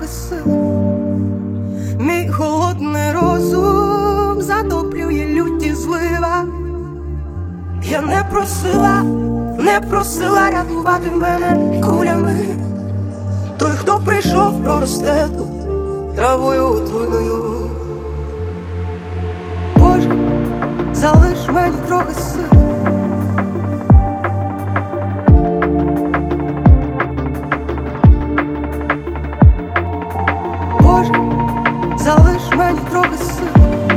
трохи сил. Мій холодний розум затоплює люті злива. Я не просила рятувати мене кулями. Той, хто прийшов, проросте тут травою отруйною. Боже, залиш мені трохи сил. Боже, залиш мені трохи сил.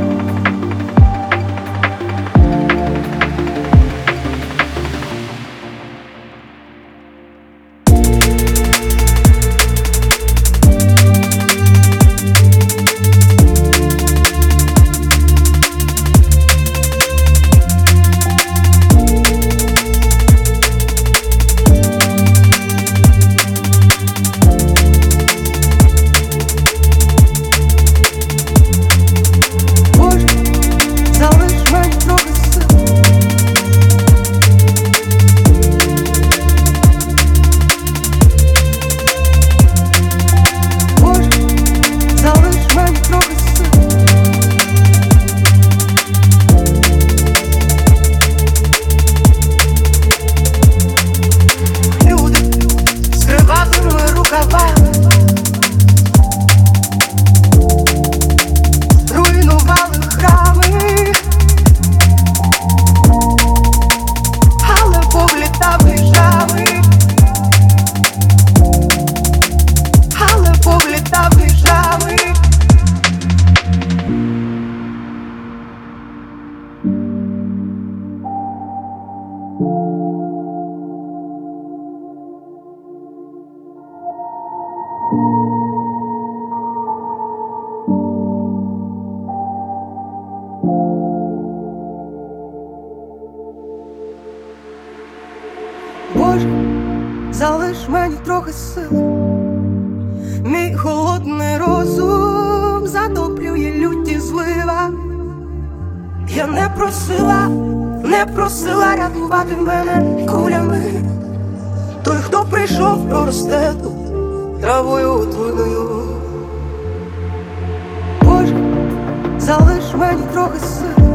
Боже, залиш мені трохи сил. Мій холодний розум затоплює люті злива. Я не просила рятувати мене кулями. Той, хто прийшов, проросте тут травою отруйною. Боже, залиш мені трохи сил.